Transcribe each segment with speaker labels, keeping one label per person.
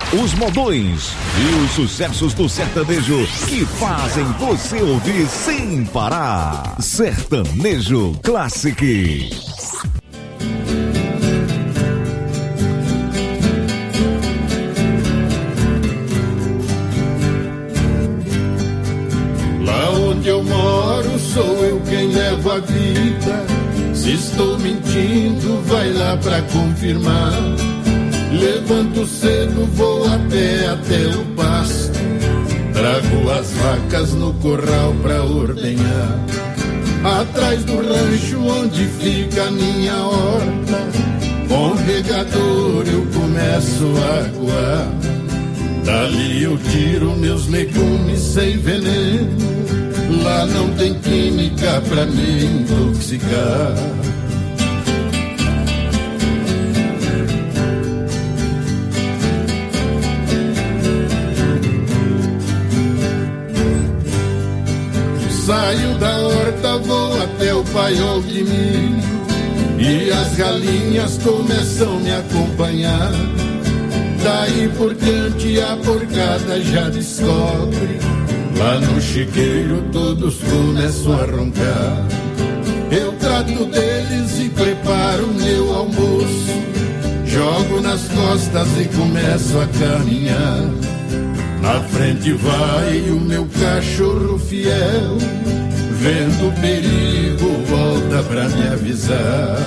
Speaker 1: Os modões e os sucessos do sertanejo que fazem você ouvir sem parar. Sertanejo Classic.
Speaker 2: Lá onde eu moro sou eu quem levo a vida. Se estou mentindo, vai lá pra confirmar. Levanto cedo, vou a pé até o pasto. Trago as vacas no curral pra ordenhar. Atrás do rancho onde fica a minha horta, com regador eu começo a aguar. Dali eu tiro meus legumes sem veneno. Lá não tem química pra me intoxicar. Saio da horta, vou até o paiol de milho, e as galinhas começam a me acompanhar. Daí por diante a porcada já descobre. Lá no chiqueiro todos começam a roncar. Eu trato deles e preparo meu almoço. Jogo nas costas e começo a caminhar. Na frente vai o meu cachorro fiel, vendo o perigo volta pra me avisar.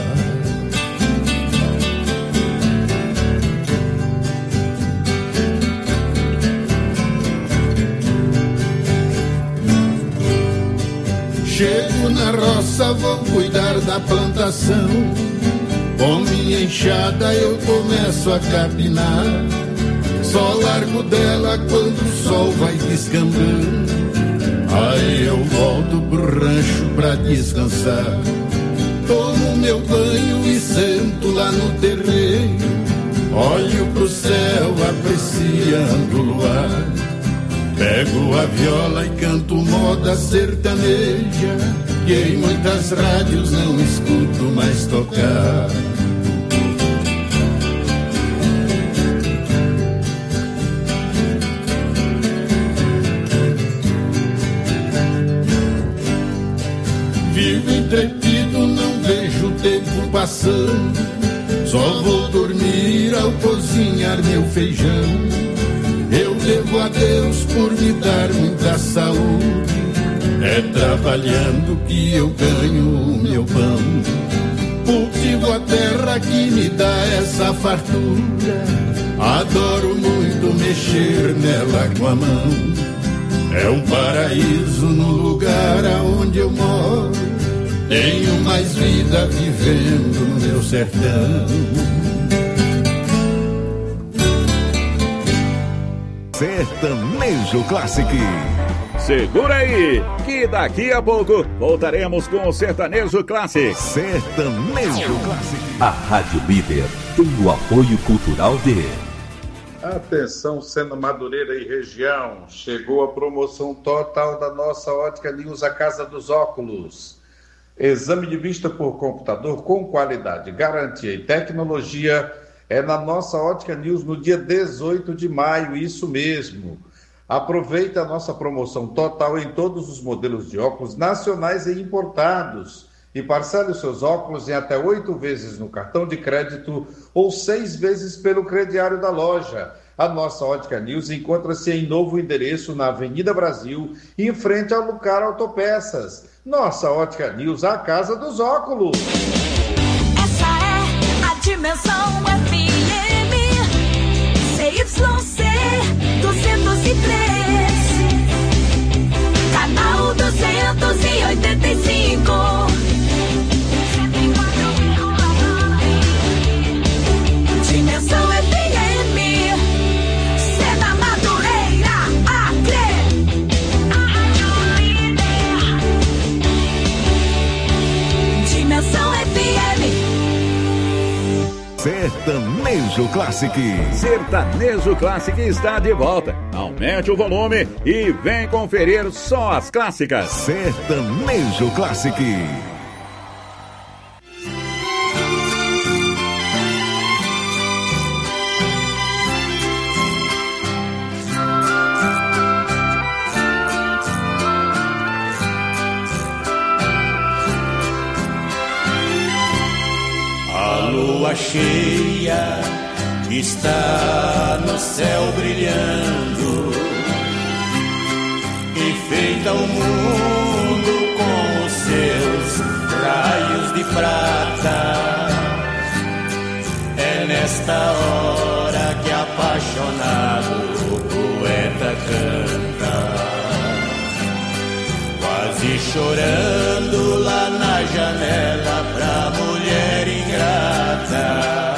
Speaker 2: Chego na roça, vou cuidar da plantação. Com minha enxada eu começo a capinar. Só largo dela quando o sol vai descambando. Aí eu volto pro rancho pra descansar. Tomo meu banho e sento lá no terreiro. Olho pro céu apreciando o luar. Pego a viola e canto moda sertaneja, que em muitas rádios não escuto mais tocar. Vivo entretido, não vejo o tempo passando. Só vou dormir ao cozinhar meu feijão. Eu devo a Deus por me dar muita saúde. É trabalhando que eu ganho o meu pão. Cultivo a terra que me dá essa fartura. Adoro muito mexer nela com a mão. É um paraíso no lugar aonde eu moro. Tenho mais vida vivendo no meu sertão.
Speaker 1: Sertanejo Classic.
Speaker 3: Segura aí, que daqui a pouco voltaremos com o Sertanejo Classic.
Speaker 1: Sertanejo Classic.
Speaker 4: A Rádio Líder tem o apoio cultural de...
Speaker 5: Atenção, Sena Madureira e região. Chegou a promoção total da nossa Ótica News, a Casa dos Óculos. Exame de vista por computador com qualidade, garantia e tecnologia é na nossa Ótica News no dia 18 de maio, isso mesmo. Aproveita a nossa promoção total em todos os modelos de óculos nacionais e importados e parcele os seus óculos em até 8 vezes no cartão de crédito ou 6 vezes pelo crediário da loja. A nossa Ótica News encontra-se em novo endereço na Avenida Brasil, em frente ao Lucar Autopeças. Nossa Ótica News, a casa dos óculos.
Speaker 6: Essa é a Dimensão FM, CYC 203, canal 285. Dimensão FM, Sena Madureira, Acre. Dimensão FM.
Speaker 1: Sertanejo Classic.
Speaker 3: Sertanejo Classic está de volta. Aumente o volume e vem conferir só as clássicas.
Speaker 1: Sertanejo Classic.
Speaker 7: estrela está no céu brilhando, enfeita o mundo com os seus raios de prata. É nesta hora que apaixonado o poeta canta, quase chorando lá na janela pra mulher ingrata.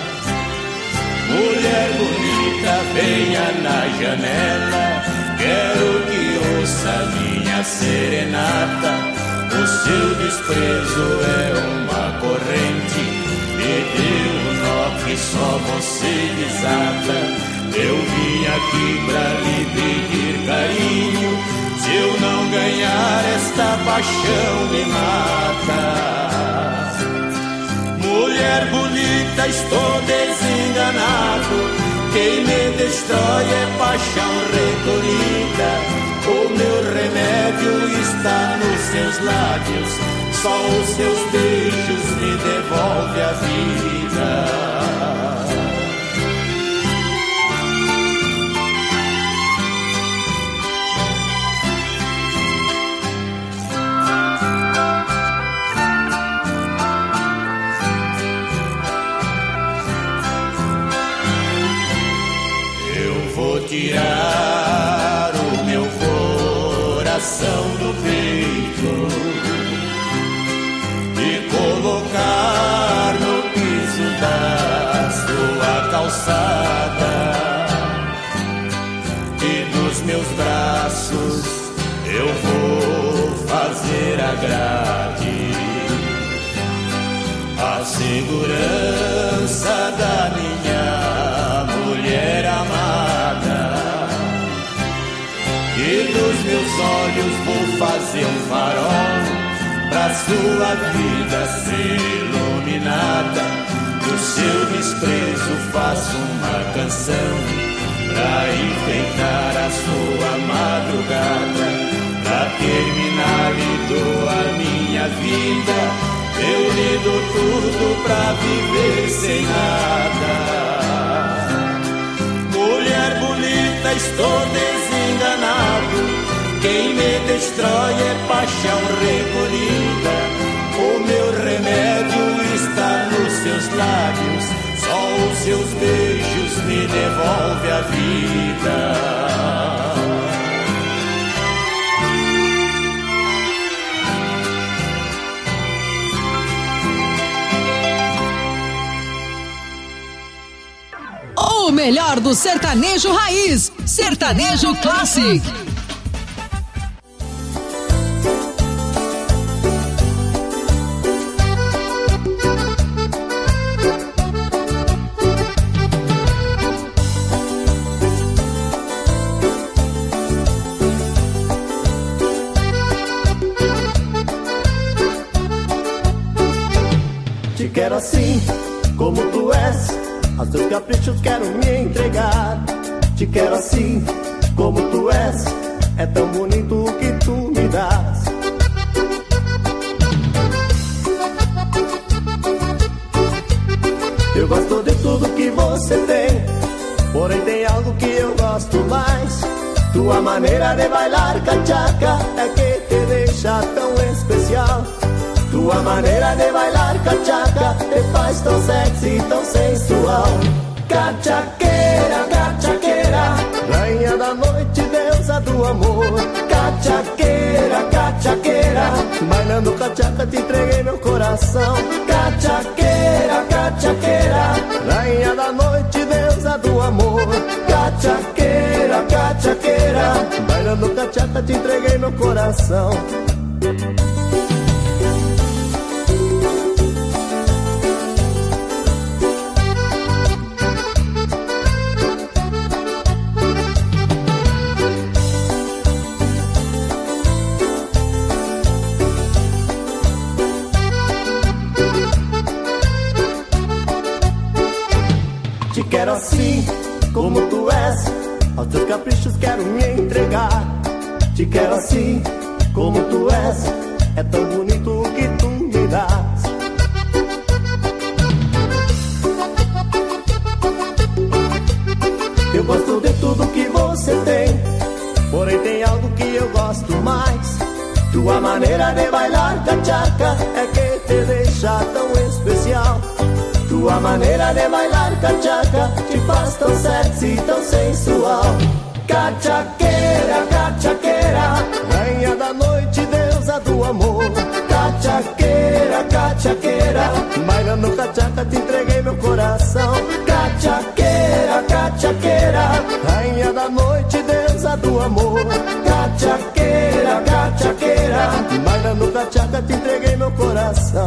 Speaker 7: Mulher bonita, venha na janela, quero que ouça minha serenata. O seu desprezo é uma corrente, me deu um nó que só você desata. Eu vim aqui pra lhe pedir carinho, se eu não ganhar esta paixão me mata. Mulher bonita, estou desenganado, quem me destrói é paixão recolhida. O meu remédio está nos seus lábios, só os seus beijos me devolvem a vida. Eu vou tirar o meu coração do peito e colocar no piso da sua calçada, e dos meus braços eu vou fazer a grade, a segurança da minha mulher amada. E dos meus olhos vou fazer um farol pra sua vida ser iluminada. Do seu desprezo faço uma canção pra enfeitar a sua madrugada. Pra terminar lhe dou a minha vida, eu lhe dou tudo pra viver sem nada. Mulher bonita, estou desenganado, quem me destrói é paixão recolhida. O meu remédio está nos seus lábios, só os seus beijos me devolvem a vida.
Speaker 8: O melhor do sertanejo raiz, Sertanejo Classic.
Speaker 9: Te quero assim, como tu és, aos teus caprichos quero me entregar. Te quero assim, como tu és, é tão bonito o que tu me dás. Eu gosto de tudo que você tem, porém tem algo que eu gosto mais. Tua maneira de bailar cachaca é que te deixa tão especial. Tua maneira de bailar cachaca te faz tão sexy, tão sensual. Cachaqueira, cachaqueira, rainha da noite, deusa do amor. Cachaqueira, cachaqueira, bailando cachaca te entreguei meu coração. Cachaqueira, cachaqueira, rainha da noite, deusa do amor. Cachaqueira, cachaqueira, bailando cachaca te entreguei meu coração. Te quero assim, como tu és, aos teus caprichos quero me entregar. Te quero assim, como tu és, é tão bonito o que tu me dás. Eu gosto de tudo que você tem, porém tem algo que eu gosto mais. Tua maneira de bailar cachaca é que te deixa tão especial. Tua maneira de bailar cachaca te faz tão sexy, tão sensual. Cachaqueira, cachaqueira, rainha da noite, deusa do amor. Cachaqueira, cachaqueira, bailando cachaca te entreguei meu coração. Cachaqueira, cachaqueira, rainha da noite, deusa do amor. Cachaqueira, cachaqueira, bailando cachaca te entreguei meu coração.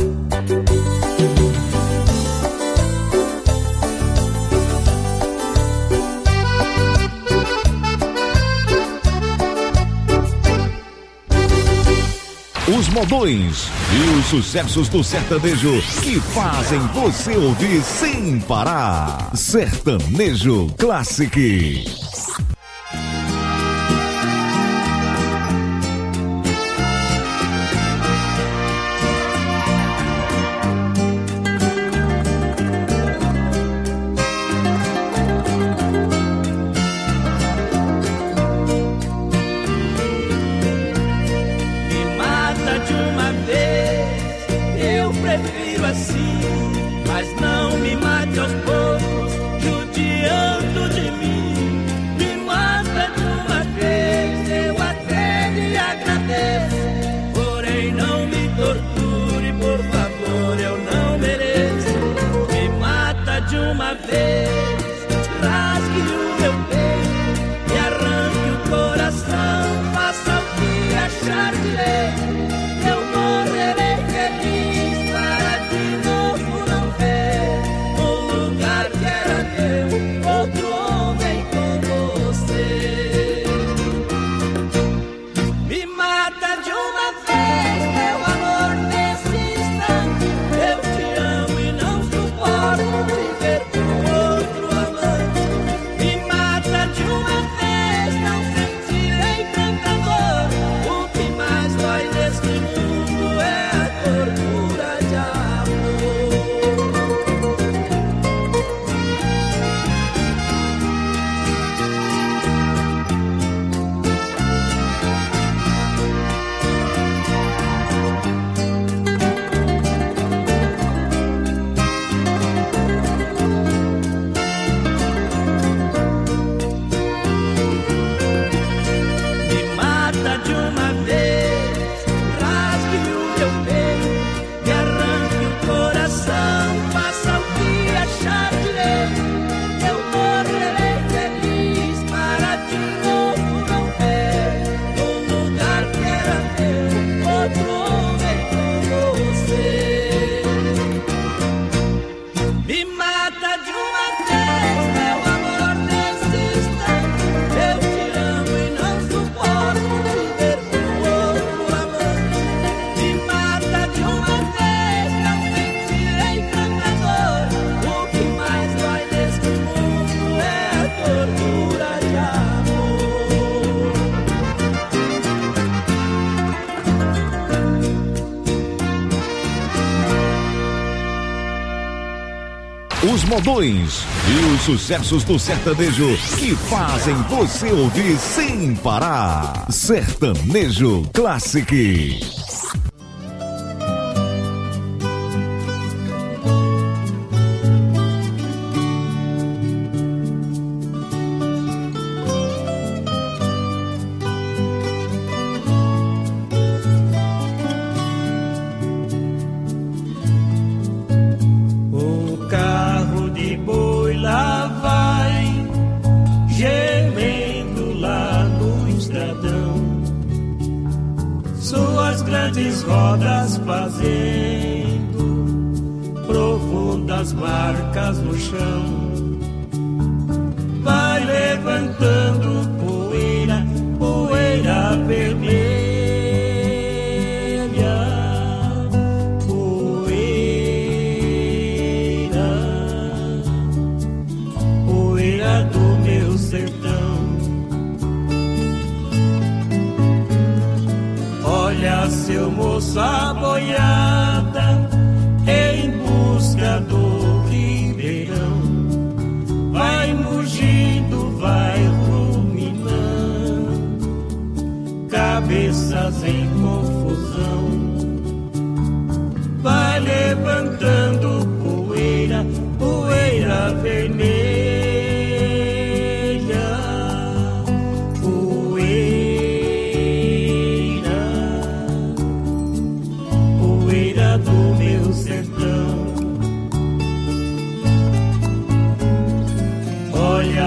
Speaker 1: Os modões e os sucessos do sertanejo que fazem você ouvir sem parar. Sertanejo Classic. Os modões e os sucessos do sertanejo que fazem você ouvir sem parar. Sertanejo Classic.
Speaker 10: Rodas fazendo profundas marcas no chão, vai levantando poeira, poeira vermelha, poeira, poeira do meu sertão. Olha, seu moço, a boiada em busca do ribeirão vai mugir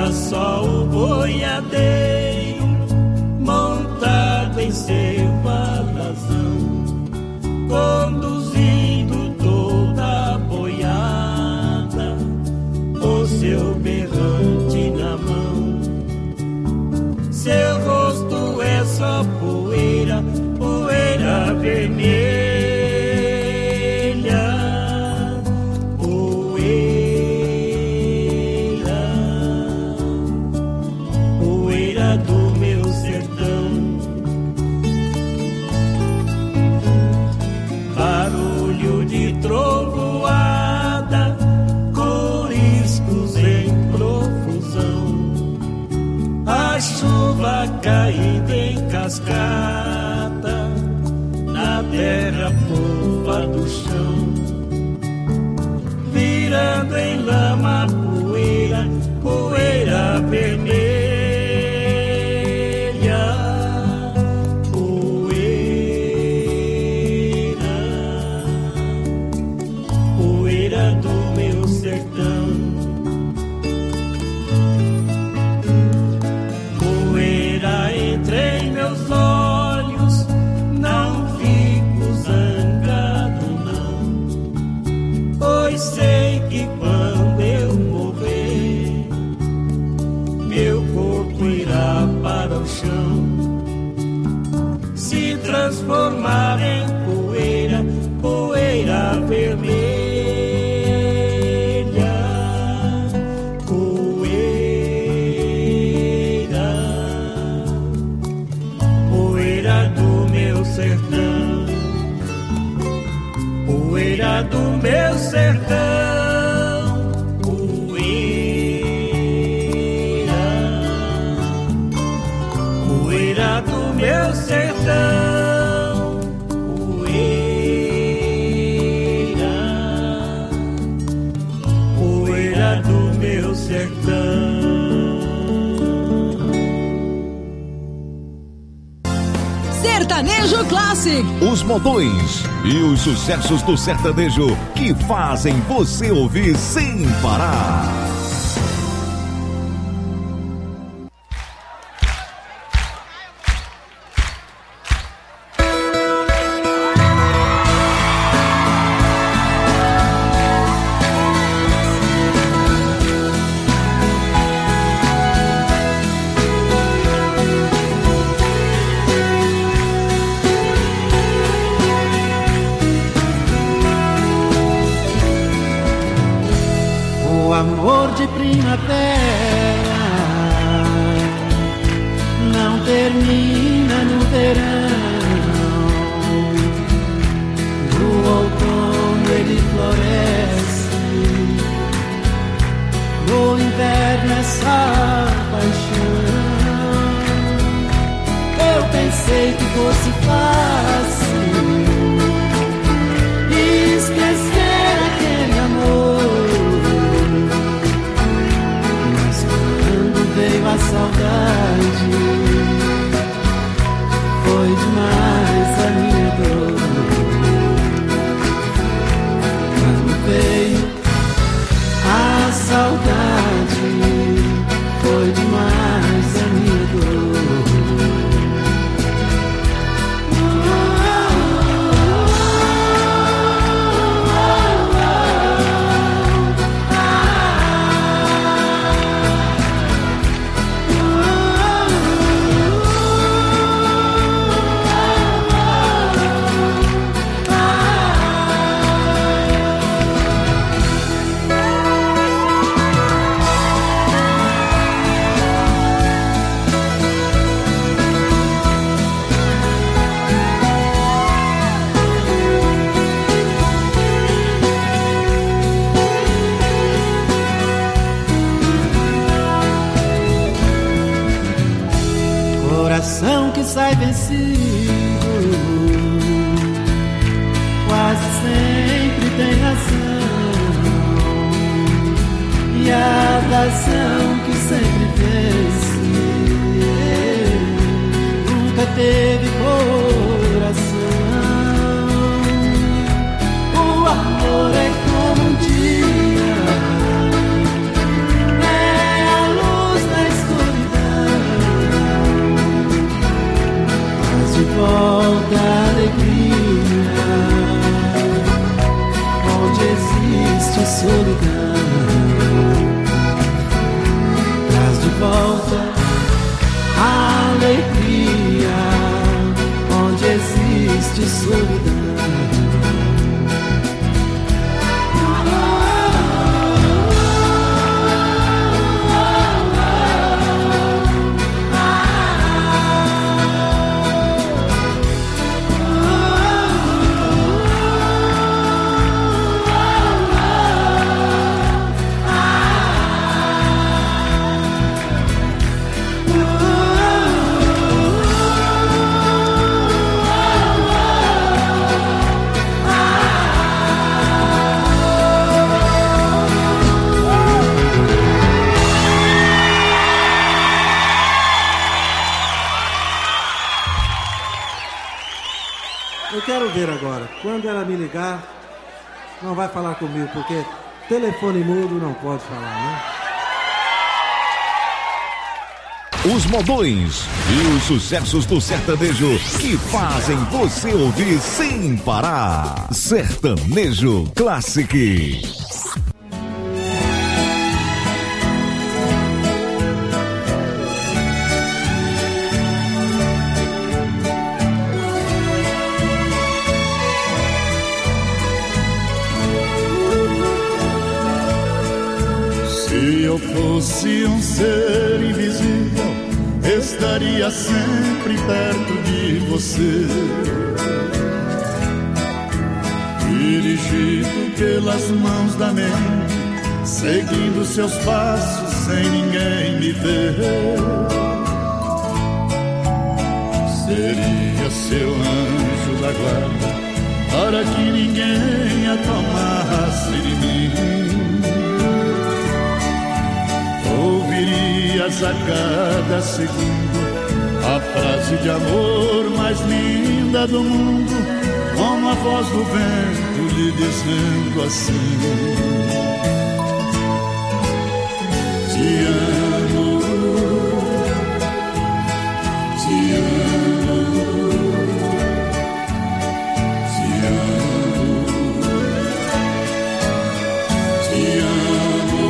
Speaker 10: era só o boiadeiro montado em seu balazão, conduzindo toda a boiada, o seu berrante na mão. Seu rosto é só poeira, poeira vermelha. Trovoada, coriscos em profusão, a chuva caindo em cascata na terra fofa do chão, virando em lama poeira, poeira vermelha. Sei que quando eu morrer, meu corpo irá para o chão, se transformar em poeira, poeira vermelha, poeira, poeira do meu sertão, poeira do meu sertão. Meu sertão, poeira, poeira do meu sertão.
Speaker 8: Sertanejo Classic.
Speaker 1: Os modões e os sucessos do sertanejo que fazem você ouvir sem parar.
Speaker 11: Amor de primavera não termina no verão, no outono ele floresce, no inverno é só paixão. Eu pensei que fosse fácil esquecer aquele amor, veio a saudade, foi demais a minha dor. Quando veio a saudade, foi demais a minha dor. Coração que sai vencido quase sempre tem razão, e a razão que sempre vence nunca teve coração. O amor é como um dia, é a luz volta a alegria onde existe solidão.
Speaker 12: Eu quero ver agora, quando ela me ligar, não vai falar comigo, porque telefone mudo não pode falar, né?
Speaker 1: Os modões e os sucessos do sertanejo que fazem você ouvir sem parar. Sertanejo Classic.
Speaker 2: Se eu fosse um ser invisível, estaria sempre perto de você, dirigido pelas mãos da mente, seguindo seus passos sem ninguém me ver. Seria seu anjo da guarda, para que ninguém a tomasse de mim. Ouvirias a cada segundo a frase de amor mais linda do mundo, como a voz do vento lhe dizendo assim: te amo, te amo, te amo, te amo.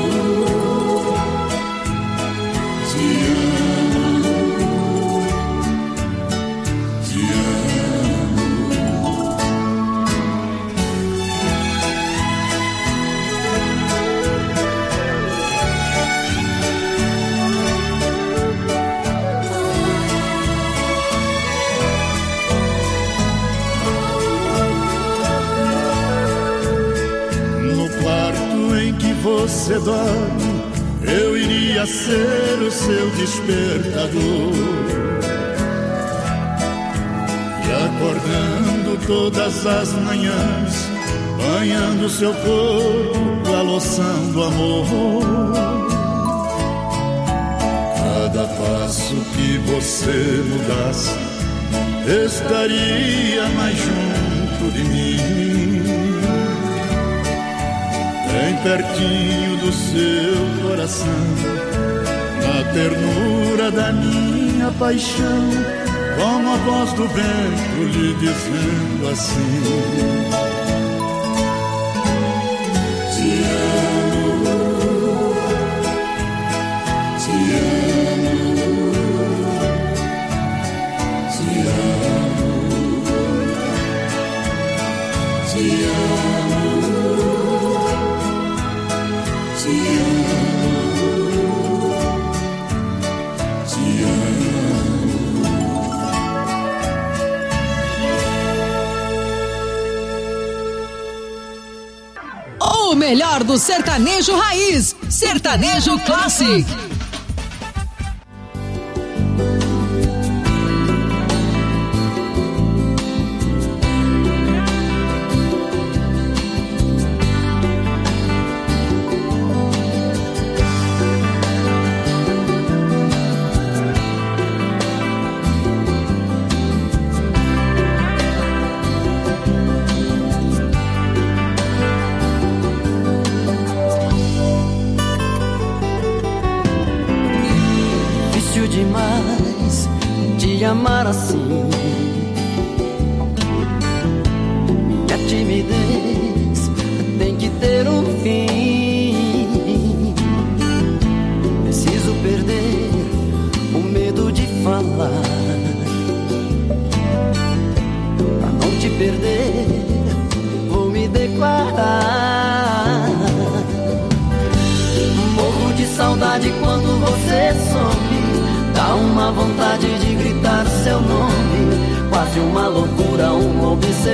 Speaker 2: Você dorme, eu iria ser o seu despertador, e acordando todas as manhãs, banhando seu corpo com a loção do amor. Cada passo que você mudasse, estaria mais junto de mim, bem pertinho do seu coração, na ternura da minha paixão, como a voz do vento lhe dizendo assim: te amo, te amo, te amo, te amo. Te amo, te amo.
Speaker 8: O melhor do sertanejo raiz, Sertanejo Classic.
Speaker 11: Amar assim, minha timidez tem que ter um fim. Preciso perder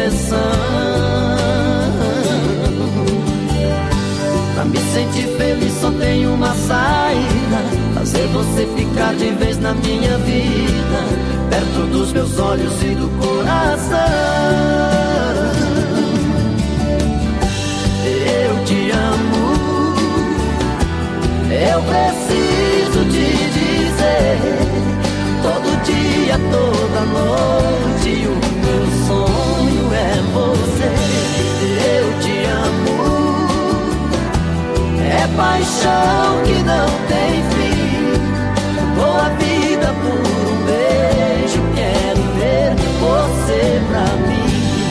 Speaker 11: obsessão. Pra me sentir feliz só tem uma saída: fazer você ficar de vez na minha vida, perto dos meus olhos e do coração. Eu te amo, eu preciso te dizer, todo dia, toda noite, o meu sonho é você. Eu te amo, é paixão que não tem fim. Dou a vida por um beijo, quero ver você pra mim.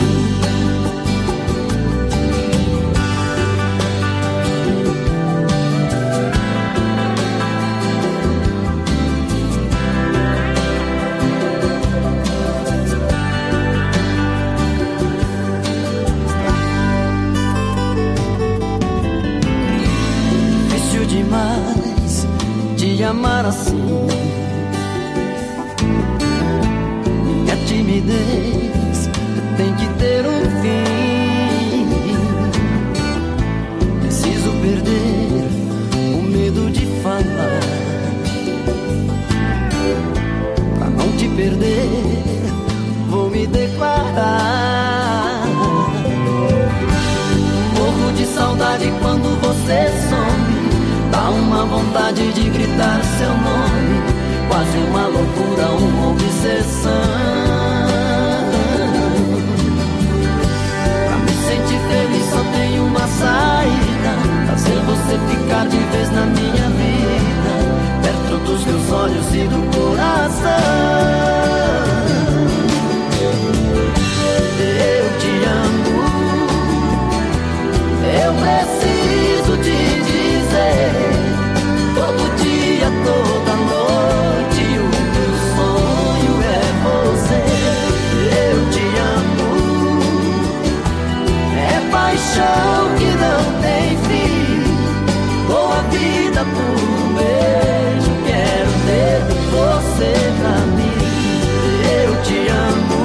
Speaker 11: Demais te amar assim. Minha timidez tem que ter um fim. Preciso perder o medo de falar, pra não te perder vou me declarar. Morro de saudade quando você some, dá uma vontade de gritar seu nome, quase uma loucura, uma obsessão. Pra me sentir feliz só tem uma saída: fazer você ficar de vez na minha vida, perto dos meus olhos e do coração. Eu te amo, eu preciso te dizer, todo dia, toda noite, o meu sonho é você. Eu te amo, é paixão que não tem fim. Dou a vida por um beijo, quero ter você pra mim. Eu te amo,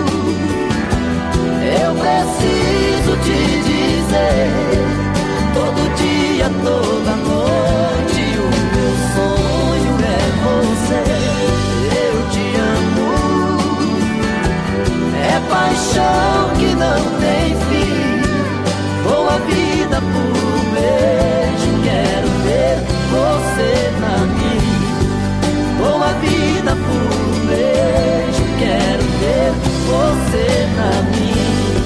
Speaker 11: eu preciso te dizer, todo dia, toda noite, o meu sonho é você. Eu te amo, é paixão que não tem fim. Dou a vida por um beijo, quero ver você pra mim. Dou a vida por um beijo, quero ver você pra mim.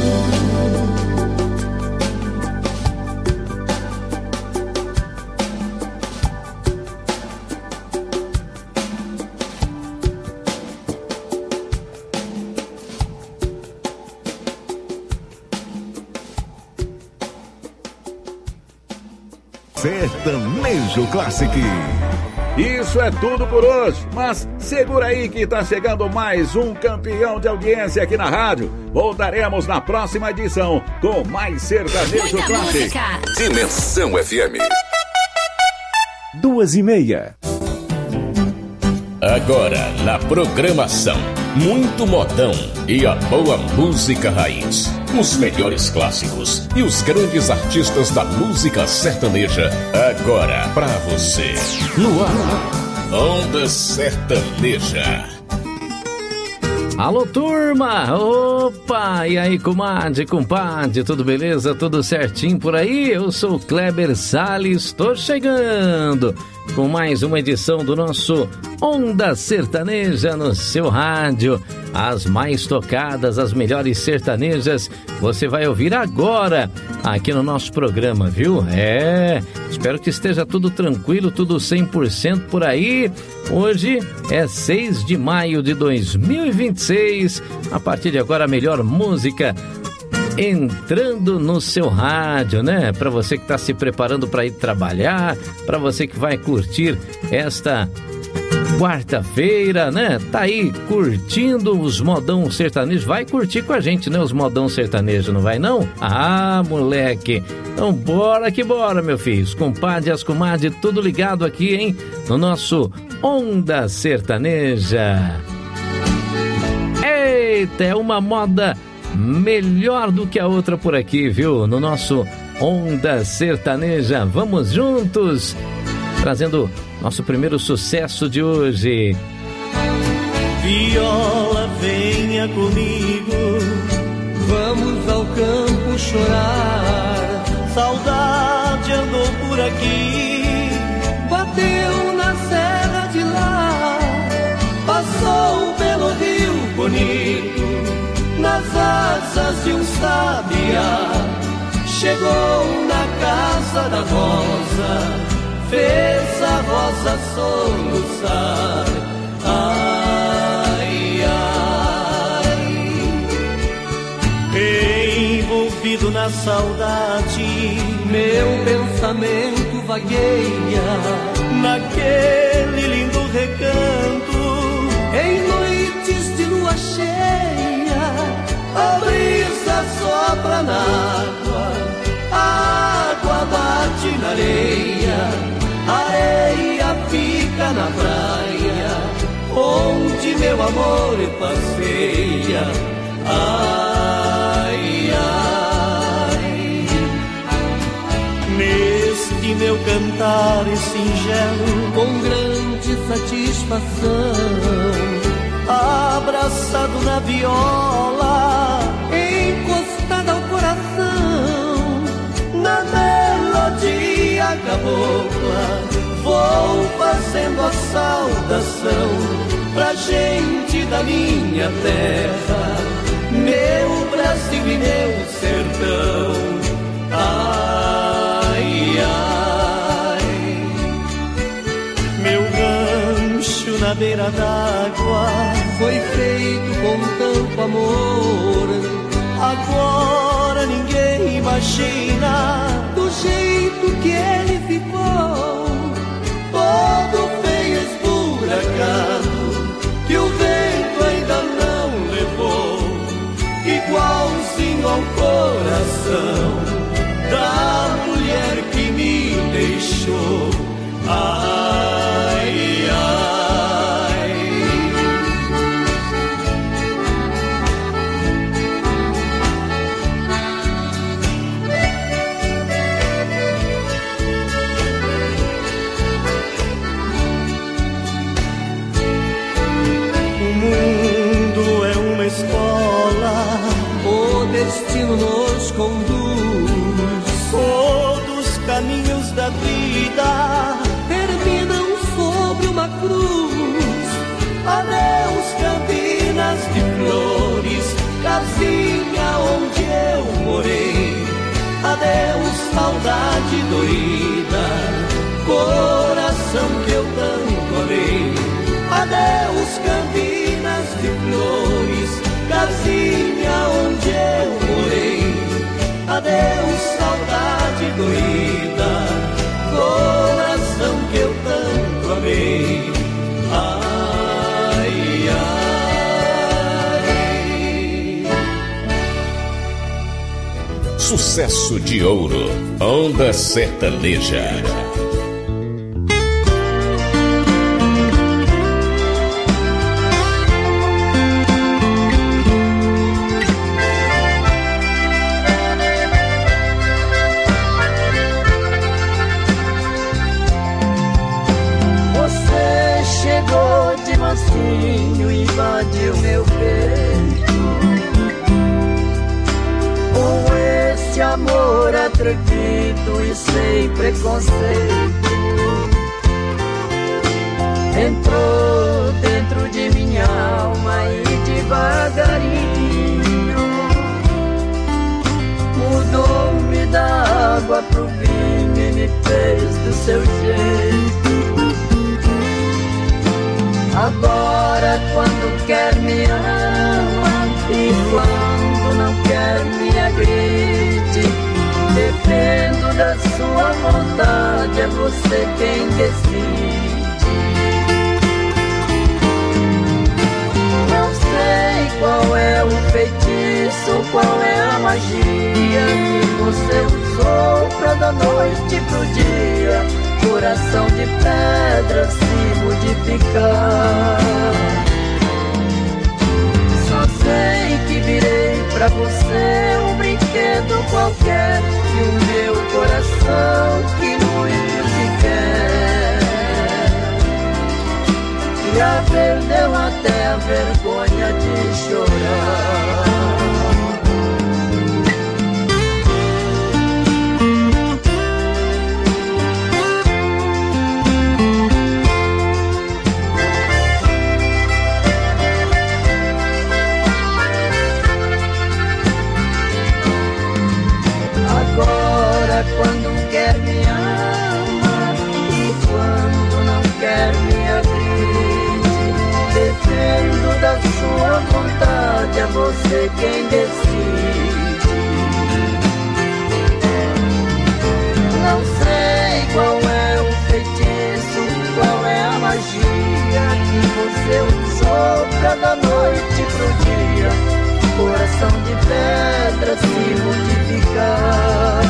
Speaker 1: Sertanejo Classic.
Speaker 3: Isso é tudo por hoje, mas segura aí que tá chegando mais um campeão de audiência aqui na rádio. Voltaremos na próxima edição com mais Sertanejo Classic.
Speaker 1: Dimensão FM.
Speaker 13: 2:30.
Speaker 14: Agora na programação, muito modão e a boa música raiz. Os melhores clássicos e os grandes artistas da música sertaneja. Agora pra você. No ar, Onda Sertaneja.
Speaker 15: Alô, turma! Opa! E aí, comadre, compadre, tudo beleza? Tudo certinho por aí? Eu sou o Kleber Salles, estou chegando com mais uma edição do nosso Onda Sertaneja no seu rádio. As mais tocadas, as melhores sertanejas, você vai ouvir agora aqui no nosso programa, viu? Espero que esteja tudo tranquilo, tudo 100% por aí. Hoje é 6 de maio de 2026. A partir de agora, a melhor música entrando no seu rádio, né? Para você que está se preparando para ir trabalhar, para você que vai curtir esta quarta-feira, né? Tá aí curtindo os modão sertanejos. Vai curtir com a gente, né? Os modão sertanejos, não vai não? Ah, moleque! Então bora que bora, meu filho. Os compadres e as comadres, tudo ligado aqui, hein? No nosso Onda Sertaneja. Eita, é uma moda melhor do que a outra por aqui, viu? No nosso Onda Sertaneja. Vamos juntos, trazendo nosso primeiro sucesso de hoje.
Speaker 11: Viola, venha comigo, vamos ao campo chorar. Saudade andou por aqui, bateu na serra de lá, passou pelo rio bonito, nas asas de um sabiá. Chegou na casa da rosa, fez a rosa soluçar. Ai, ai, envolvido na saudade, meu pensamento vagueia naquele lindo recanto. Em noites de lua cheia, a brisa sopra na água, a água bate na areia, a areia fica na praia, onde meu amor passeia. Ai, ai, neste meu cantar singelo, com grande satisfação, abraçado na viola, encostada ao coração, na melodia cabocla, vou fazendo a saudação pra gente da minha terra, meu Brasil e meu sertão. Ai, ai, meu rancho na beira d'água foi feito com tanto amor. Agora ninguém imagina do jeito que ele ficou, todo feio esburacado, que o vento ainda não levou, igualzinho ao coração da mulher que me deixou. Ai, ai, o mundo é uma escola, o destino nos conduz, todos os caminhos da vida terminam sobre uma cruz. Adeus, Campinas de flores, casinha onde eu morei. Adeus, saudade doída, coração que eu tanto amei. Adeus, Campinas de flores, casinha onde eu morei. Adeus, saudade doída, coração que eu tanto amei. Ai,
Speaker 14: ai. Sucesso de ouro, Onda Sertaneja.
Speaker 11: Invadiu meu peito com esse amor atrevido e sem preconceito. Entrou dentro de minha alma e devagarinho mudou-me da água pro vinho e me fez do seu jeito. Agora quando quer me ama e quando não quer me agride. Dependo da sua vontade, é você quem decide. Não sei qual é o feitiço, qual é a magia que você usou pra da noite pro dia coração de pedra se modificar. Só sei que virei pra você Já perdeu até a vergonha de chorar. Agora quando quer me ama e quando não quer me agride, dependo da sua vontade, é você quem decide. Não sei qual é o feitiço, qual é a magia que você usou pra da noite pro dia coração de pedra se modificar.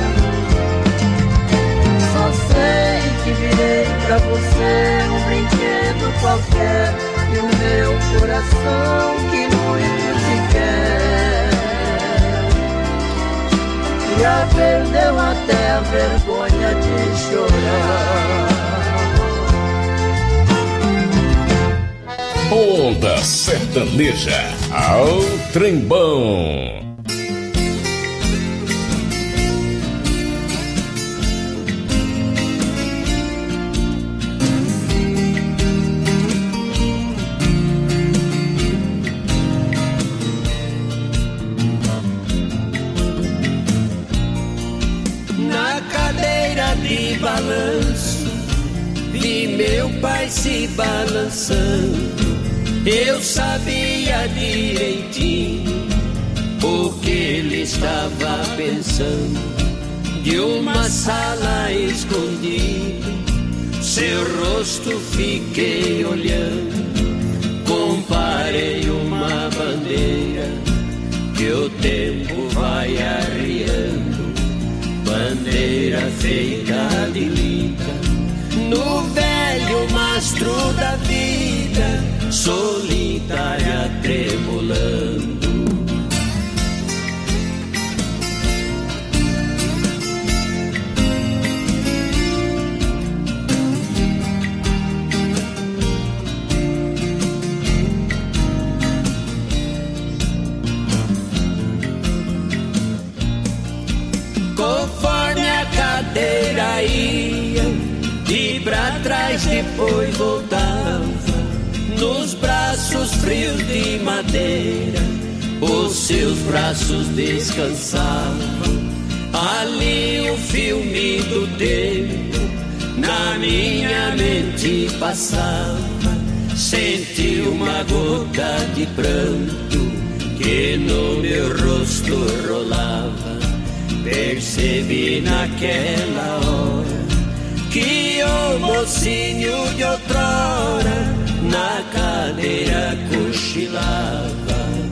Speaker 11: Só sei que virei pra você um brinquedo qualquer, e o meu coração que muito te quer já perdeu até a vergonha de chorar.
Speaker 14: Onda Sertaneja ao Trembão.
Speaker 10: Na cadeira de balanço, vi meu pai se balançando. Eu sabia direitinho o que ele estava pensando. De uma sala escondida, seu rosto fiquei olhando. Comparei uma bandeira que o tempo vai arriando, bandeira feita de lida, no velho mastro da vida, solitária tremulando. Conforme a cadeira ia, de pra trás depois voltava, nos braços frios de madeira, os seus braços descansavam. Ali o filme do tempo na minha mente passava. Senti uma gota de pranto que no meu rosto rolava. Percebi naquela hora que o mocinho de outrora na cadeira cochilava.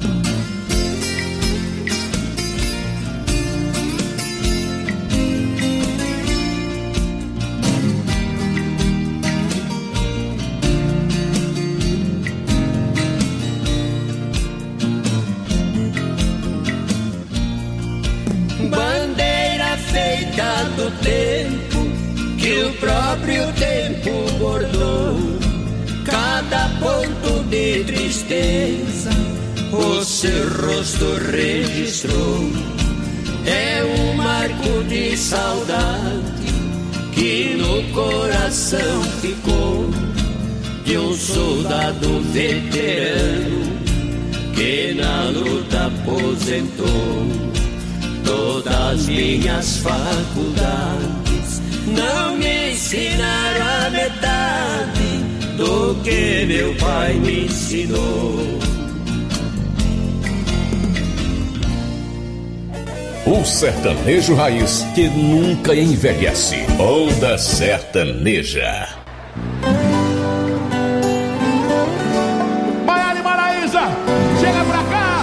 Speaker 10: Bandeira feita do tempo que o próprio tempo bordou, cada ponto de tristeza o seu rosto registrou. É um marco de saudade que no coração ficou, de um soldado veterano que na luta aposentou. Todas minhas faculdades não me ensinaram a metade do que meu pai me ensinou.
Speaker 14: O sertanejo raiz que nunca envelhece. Onda Sertaneja.
Speaker 13: Maiara e Maraísa, chega pra cá!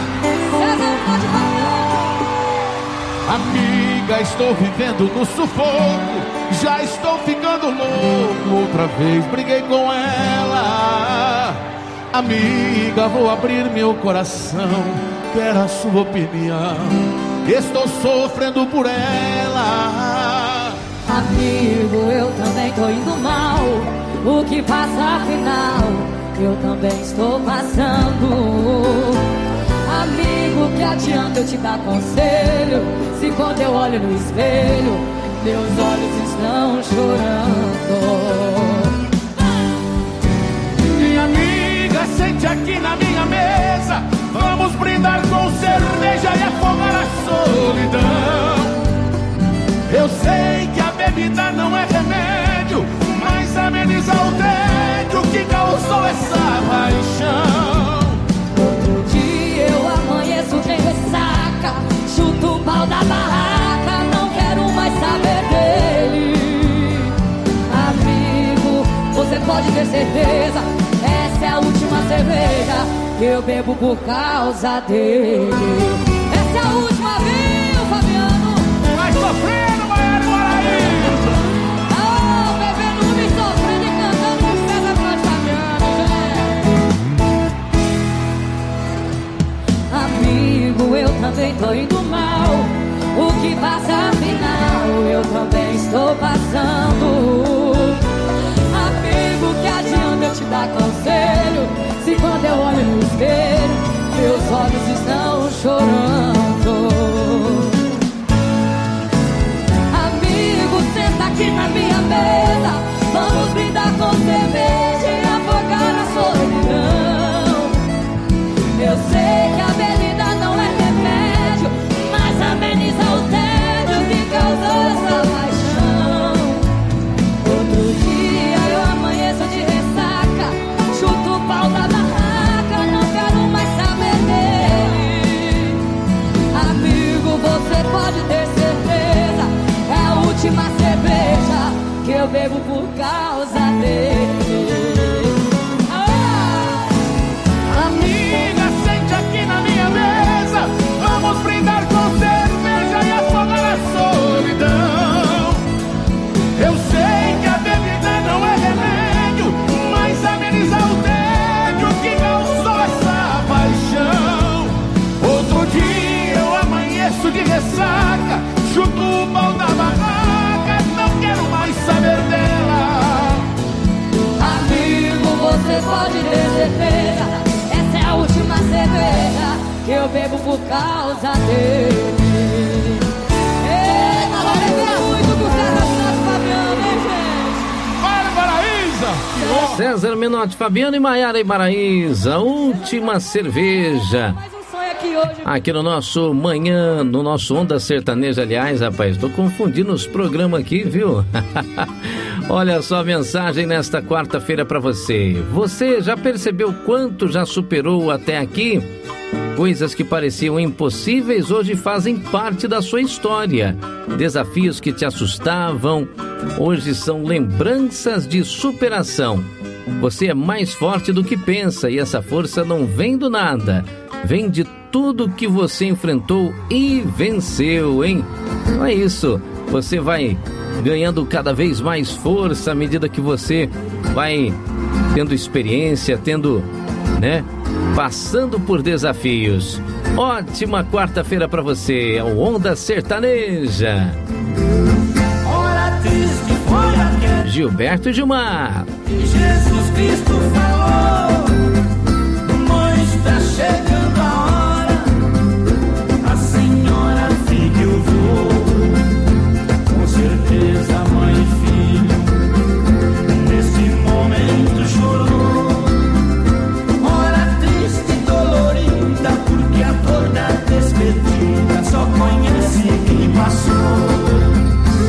Speaker 13: Amiga, estou vivendo no sufoco, já estou ficando louco. Outra vez briguei com ela. Amiga, vou abrir meu coração, quero a sua opinião. Estou sofrendo por ela.
Speaker 16: Amigo, eu também tô indo mal. o que passa afinal, eu também estou passando. Amigo, que adianta eu te dar conselho, se quando eu olho no espelho, meus olhos estão chorando.
Speaker 13: Minha amiga, sente aqui na minha mesa, vamos brindar com cerveja e afogar a solidão. Eu sei que a bebida não é remédio, mas ameniza o tédio que causou essa paixão.
Speaker 16: Outro dia eu amanheço de ressaca, chuto o pau da barraca, não quero mais saber dele. Amigo, você pode ter certeza, essa é a última cerveja que eu bebo por causa dele. Essa é a última, viu, Fabiano?
Speaker 13: Vai sofrendo, Maiara e Maraíza.
Speaker 16: Oh, bebendo e sofrendo e cantando com César Blanc, Fabiano, gente. Amigo, eu também tô indo mal, o que passa afinal, eu também estou passando. Amigo, que adianta eu te dar conselho, se quando eu olho no espelho, meus olhos estão chorando. Amigo, senta aqui na minha mesa, vamos brindar com cerveja e afogar a solidão. Eu sei que a bebida não é remédio, mas ameniza o tédio que causou essa paixão. Outro dia eu amanheço de ressaca, chuto o pau da barraca, não quero mais saber dele. Amigo, você pode ter certeza, é a última cerveja que eu bebo por causa dele.
Speaker 13: Amiga, sente aqui na minha mesa, vamos brindar com cerveja e afogar a solidão. Eu sei que a bebida não é remédio, mas ameniza o tédio que causou essa paixão. Outro dia eu amanheço de ressaca, chuto o pau da barraca, não quero mais saber dela.
Speaker 16: Amigo, você pode ter certeza, essa é a última cerveja que eu bebo por causa dele. Eita, vai beber muito com o César Menotti, Fabiano, hein, gente?
Speaker 13: Para, Maraíza!
Speaker 15: César Menotti, Fabiano e Maiara e Maraíza, última cerveja. Aqui no nosso manhã, no nosso Onda Sertaneja, aliás, rapaz, tô confundindo os programas aqui, viu? Olha só a mensagem nesta quarta-feira para você. Você já percebeu quanto já superou até aqui? Coisas que pareciam impossíveis hoje fazem parte da sua história. Desafios que te assustavam, hoje são lembranças de superação. Você é mais forte do que pensa e essa força não vem do nada. Vem de tudo que você enfrentou e venceu, hein? Não é isso. Você vai ganhando cada vez mais força à medida que você vai tendo experiência, passando por desafios. Ótima quarta-feira pra você. É o Onda Sertaneja.
Speaker 7: Hora triste foi aquela.
Speaker 15: Gilberto e Gilmar.
Speaker 7: Jesus Cristo falou: mãe, está chegando a hora. A senhora filho voou. Com certeza, mãe e filho, nesse momento chorou. Hora triste e dolorida, porque a dor da despedida só conhece quem passou.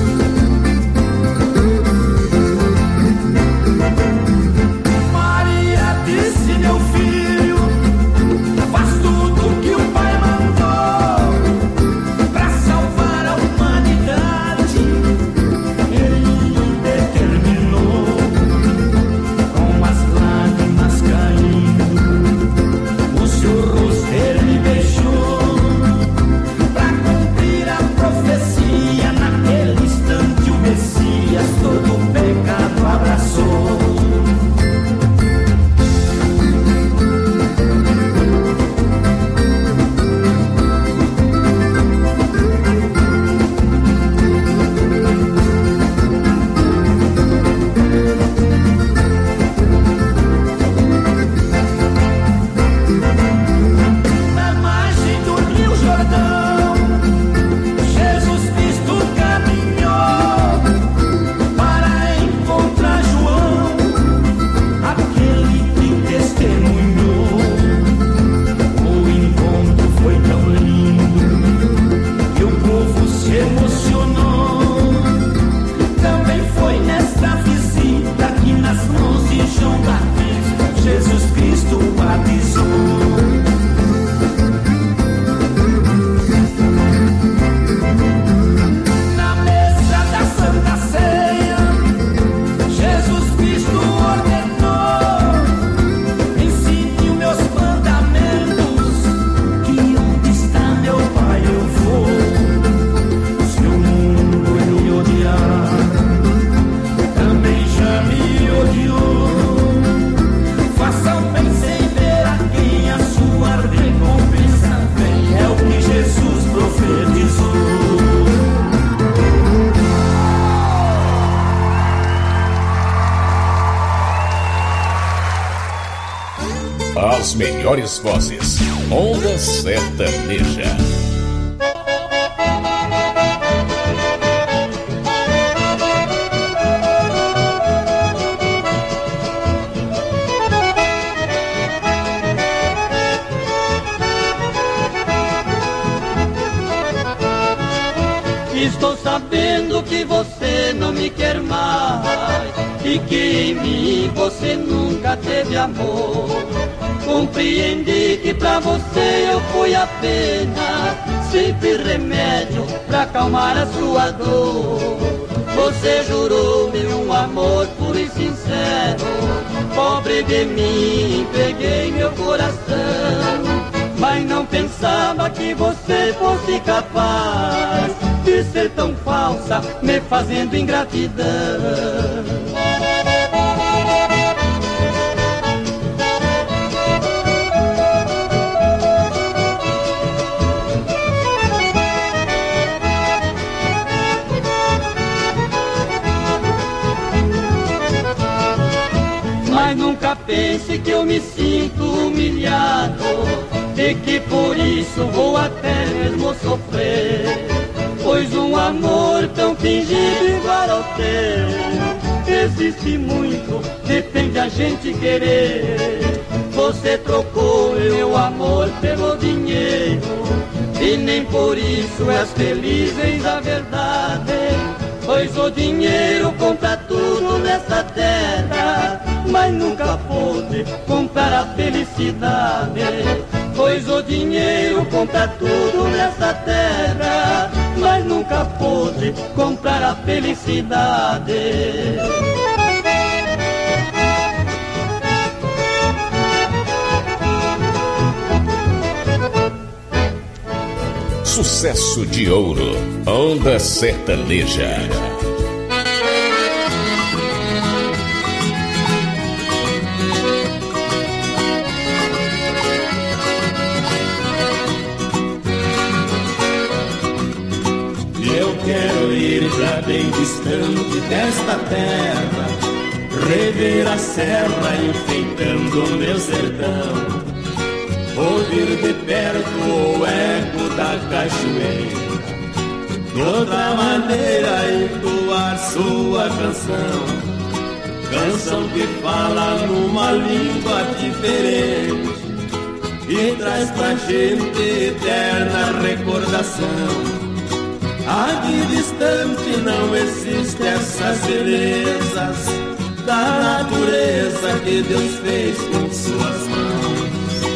Speaker 7: Maria
Speaker 14: As melhores vozes. Onda Sertaneja.
Speaker 17: Estou sabendo que você não me quer mais e que em mim você nunca teve amor. Compreendi que pra você eu fui apenas simples remédio pra acalmar a sua dor. Você jurou-me um amor puro e sincero. Pobre de mim, entreguei meu coração, mas não pensava que você fosse capaz de ser tão falsa, me fazendo ingratidão. Mas nunca pense que eu me sinto humilhado e que por isso vou até mesmo sofrer. Pois um amor tão fingido igual ao teu existe muito, depende a gente querer. Você trocou meu amor pelo dinheiro e nem por isso és feliz, eis a verdade. Pois o dinheiro compra tudo nessa terra, mas nunca pôde comprar a felicidade. Pois o dinheiro compra tudo nessa terra, mas nunca pôde comprar a felicidade.
Speaker 14: Sucesso de ouro. Onda Sertaneja.
Speaker 7: Quero ir pra bem distante desta terra, rever a serra enfeitando o meu sertão, ouvir de perto o eco da cachoeira, de outra maneira entoar sua canção, canção que fala numa língua diferente e traz pra gente eterna recordação. Aqui distante não existe essas belezas da natureza que Deus fez com suas mãos.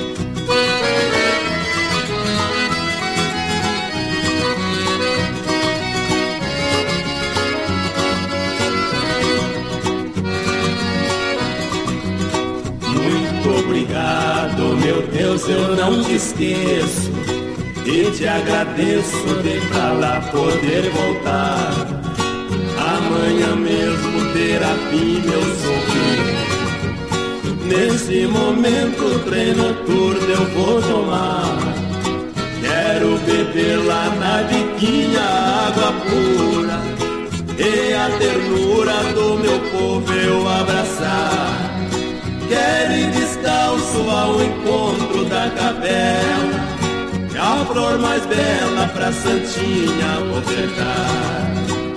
Speaker 7: Muito obrigado, meu Deus, eu não te esqueço. E te agradeço de pra lá poder voltar. Amanhã mesmo terá fim meu sofrimento. Nesse momento o trem noturno eu vou tomar. Quero beber lá na biquinha água pura e a ternura do meu povo eu abraçar. Quero ir descalço ao encontro da capela, a flor mais bela pra Santinha ofertar.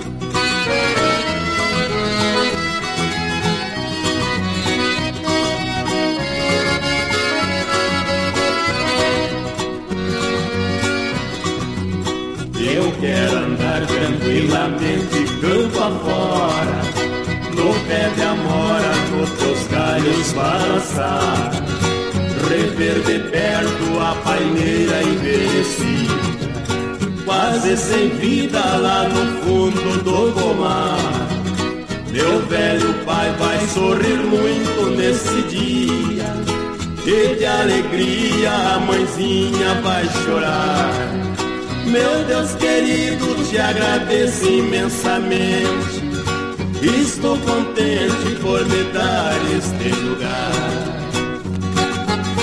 Speaker 7: Eu quero andar tranquilamente campo afora, no pé de amora, nos teus galhos balançar, rever de perto a paineira envelhecida, quase sem vida lá no fundo do pomar. Meu velho pai vai sorrir muito nesse dia, e de alegria a mãezinha vai chorar. Meu Deus querido, te agradeço imensamente, estou contente por me dar este lugar.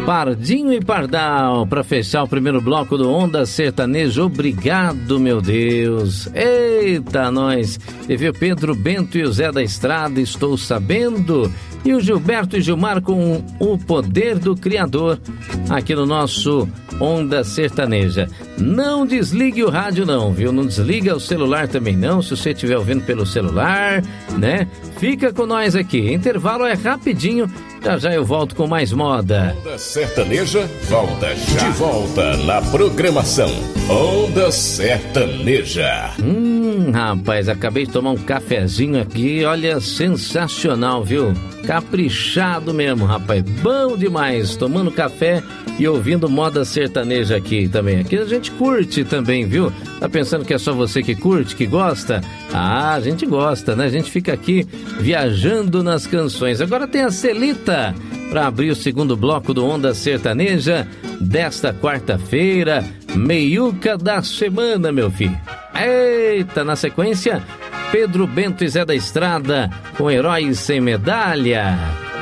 Speaker 15: Pardinho e Pardal, para fechar o primeiro bloco do Onda Sertanejo. Obrigado, meu Deus. Eita, nós. Teve o Pedro Bento e o Zé da Estrada, Estou Sabendo. E o Gilberto e Gilmar com O Poder do Criador, aqui no nosso Onda Sertaneja. Não desligue o rádio não, viu? Não desliga o celular também não, se você estiver ouvindo pelo celular, né? Fica com nós aqui. Intervalo é rapidinho, já eu volto com mais moda.
Speaker 14: Onda Sertaneja volta já. De volta na programação Onda Sertaneja.
Speaker 15: Rapaz, acabei de tomar um cafezinho aqui, olha, sensacional, viu? Caprichado mesmo, rapaz, bom demais, tomando café e ouvindo moda sertaneja aqui também. Aqui a gente curte também, viu? Tá pensando que é só você que curte, que gosta? Ah, a gente gosta, né? A gente fica aqui viajando nas canções. Agora tem a Celita para abrir o segundo bloco do Onda Sertaneja desta quarta-feira, meiuca da semana, meu filho. Eita, na sequência, Pedro Bento e Zé da Estrada com Heróis Sem Medalha.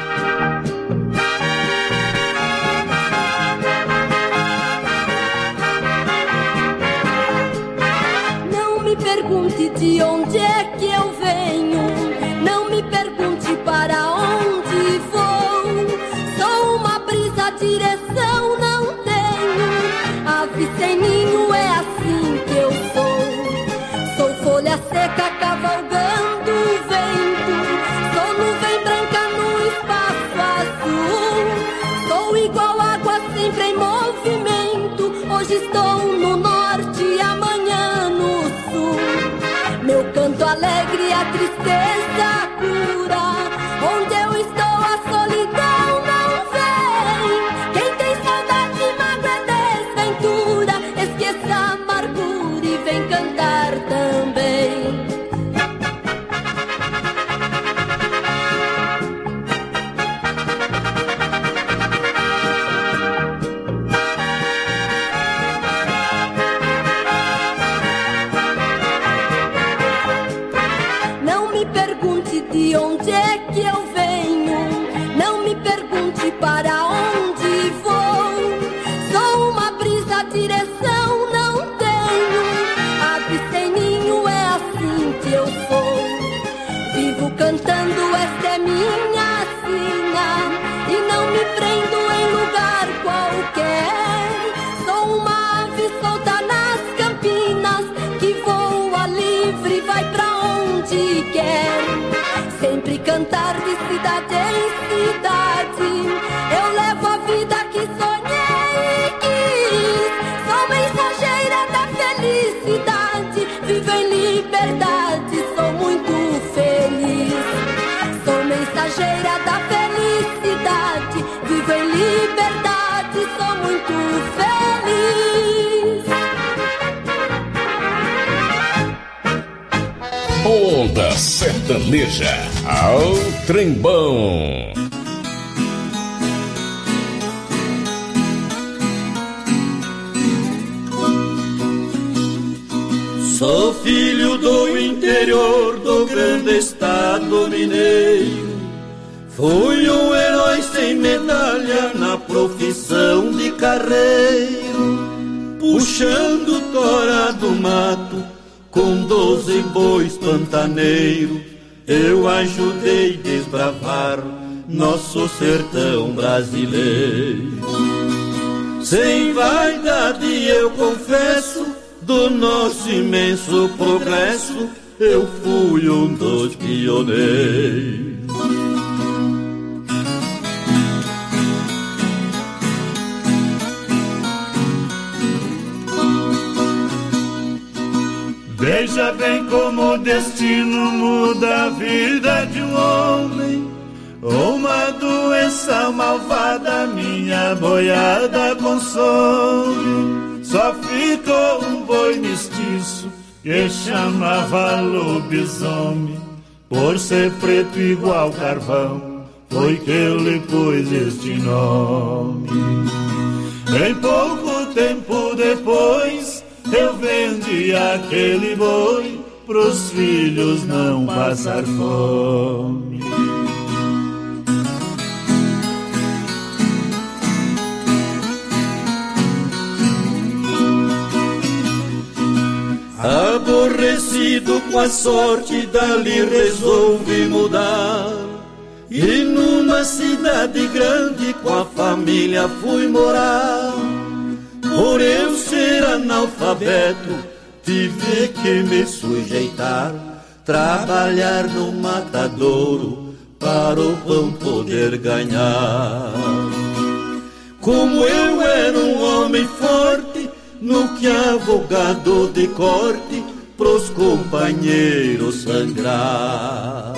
Speaker 16: Não me pergunte de onde é que eu venho, não me pergunte para onde vou. Sou uma brisa, direção não tenho, ave sem ninho, é assim que eu sou. Sou folha seca cavalgando o vento, sou nuvem branca no espaço azul. Sou igual água sempre em movimento, hoje estou no norte, amanhã no sul. Meu canto alegre a tristeza cura, onde eu estou a solidão não vem. Quem tem saudade, mágoa é desventura, esqueça a amargura e vem cantar também. Não me pergunte de onde é que eu venho, não me pergunte para onde vou. Sou uma brisa, direção não tenho, ave sem ninho, é assim que eu sou. Vivo cantando, esta é minha sina, e não me prendo em lugar qualquer. Sou uma ave solta nas campinas, que voa livre, vai pra onde quer. Sempre cantar de cidade em cidade, eu levo a vida que sonhei e quis. Sou mensageira da felicidade, vivo em liberdade, sou muito feliz. Sou mensageira da felicidade, vivo em liberdade, sou muito feliz.
Speaker 14: Onda Sertaneja ao trembão.
Speaker 17: Sou filho do interior do grande estado mineiro. Fui um herói sem medalha na profissão de carreiro, puxando tora do mato com 12 bois pantaneiro. Eu ajudei a desbravar nosso sertão brasileiro. Sem vaidade eu confesso, do nosso imenso progresso eu fui um dos pioneiros.
Speaker 10: Veja bem como o destino muda a vida de um homem. Uma doença malvada minha boiada consome. Só ficou um boi mestiço que chamava lobisomem. Por ser preto igual carvão, foi que eu lhe pus este nome. Em pouco tempo depois, eu vendi aquele boi pros filhos não passar fome.
Speaker 17: parecido com a sorte, dali resolvi mudar. E numa cidade grande com a família fui morar. Por eu ser analfabeto, tive que me sujeitar, trabalhar no matadouro para o pão poder ganhar. Como eu era um homem forte, no que advogado de corte pros companheiros sangrar.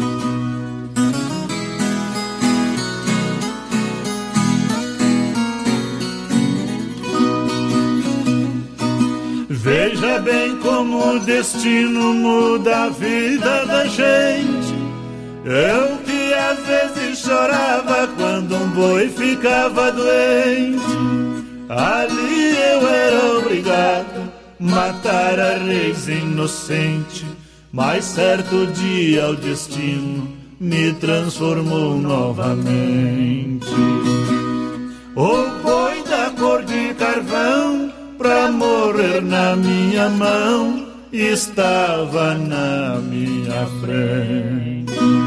Speaker 10: Veja bem como o destino muda a vida da gente. Eu que às vezes chorava quando um boi ficava doente. Ali eu era obrigado a matar a reis inocente. Mas certo dia o destino me transformou novamente. O boi da cor de carvão, pra morrer na minha mão, estava na minha frente.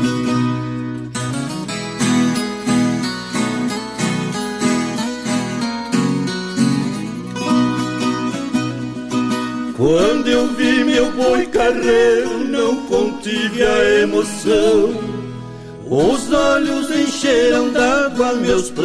Speaker 17: Quando eu vi meu boi carreiro, não contive a emoção. Os olhos encheram d'água, meus